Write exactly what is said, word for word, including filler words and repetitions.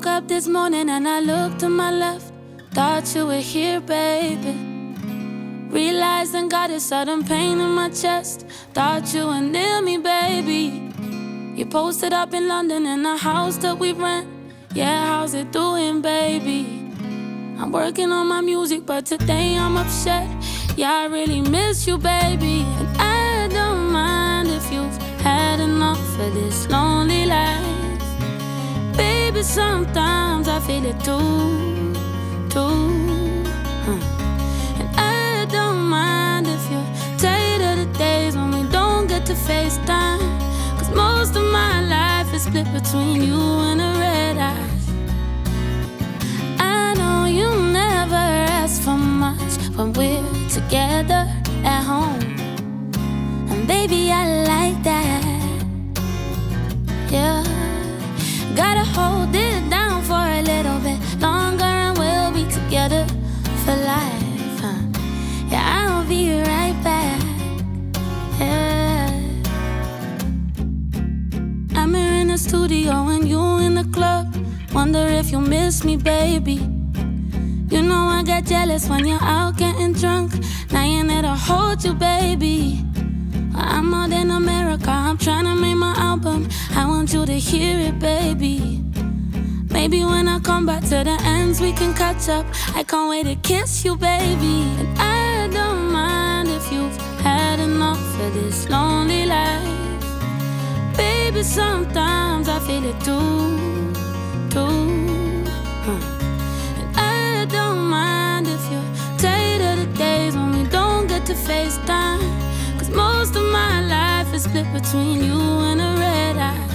woke up this morning and I looked to my left. Thought you were here, baby. Realizing got a sudden pain in my chest. Thought you were near me, baby. You posted up in London in a house that we rent. Yeah, how's it doing, baby? I'm working on my music, but today I'm upset. Yeah, I really miss you, baby. And I don't mind if you've had enough of this lonely life. Baby, sometimes I feel it too, too. Huh. And I don't mind if you're tired of the days when we don't get to FaceTime. Cause most of my life is split between you and a red eye. I know you never ask for much when we're together at home. And baby, I like that. Yeah. Gotta hold it down for a little bit longer and we'll be together for life, huh? Yeah, I'll be right back. Yeah. I'm here in the studio and you in the club. Wonder if you miss me, baby. You know I get jealous when you're out getting drunk. Now you need to hold you, baby. I'm out in America, I'm trying to make my album. I want you to hear it, baby. Maybe when I come back to the ends we can catch up. I can't wait to kiss you, baby. And I don't mind if you've had enough of this lonely life. Baby, sometimes I feel it too, too. Huh. And I don't mind if you're tired of the days when we don't get to FaceTime. Cause most of my life is split between you and a red eye.